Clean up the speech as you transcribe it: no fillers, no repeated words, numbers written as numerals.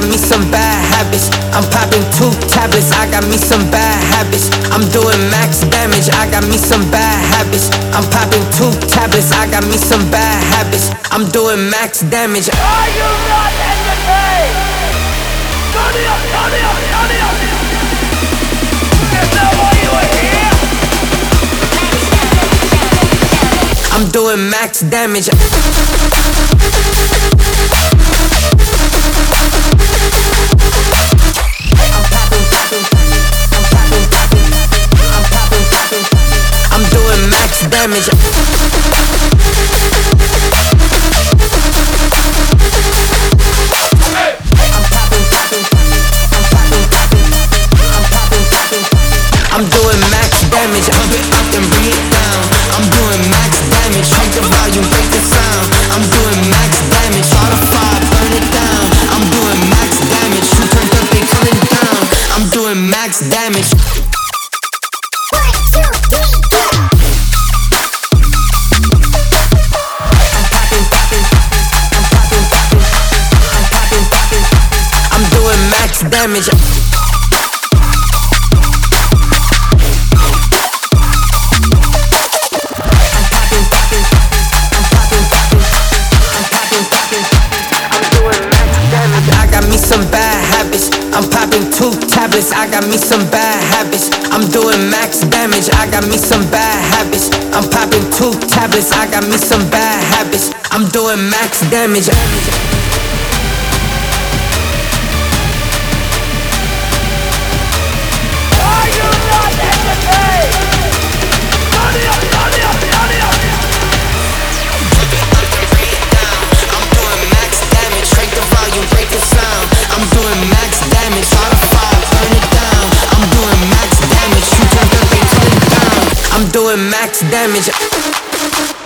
me some bad habits. I'm popping 2 tablets, I got me some bad habits. I'm doing max damage, I got me some bad habits. I'm popping 2 tablets, I got me some bad habits. I'm doing max damage. Are you not entertained? Turn it up, turn it up, turn it up. Is that why you were here? I'm doing max damage. I'm doing max damage. I'm doing max damage. Pump it up and bring it down. I'm doing max damage. Crank the volume, break the sound. I'm doing max damage. Try to fire, burn it down. I'm doing max damage. You turned up, they coming down. I'm doing max damage. I'm doing max damage. Some bad habits. I'm popping 2 tablets. I got me some bad habits. I'm doing max damage. I got me some bad habits. I'm popping 2 tablets. I got me some bad habits. I'm doing max damage. Are you not entertained? Turn it up, turn it up, turn it up. I'm doing max damage. Crank the volume, break the sound. I'm doing max damage. Try to fire, burn it down. I'm doing max damage. You turned up, they coming down. I'm doing max damage.